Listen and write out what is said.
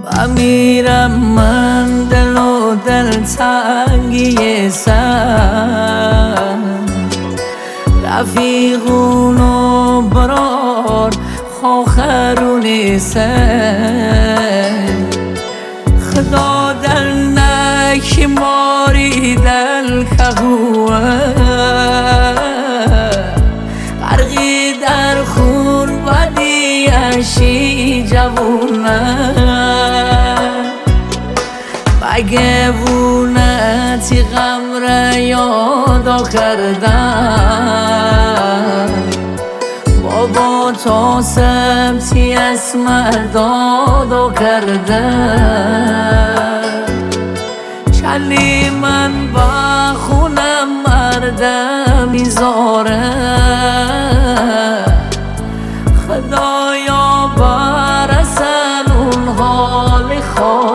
بمیرم من دل و دلتنگی سر رفیقون و برار خواخرونی سر خدا در نک ماری دل کهوه غرقی در خون و دیشی جوونه بگوونتی غم را یادا کردن بابا تا سبتی اسم دادا کردن چلی من با خونم مردم میذاره خدایا برسن اون حال خواه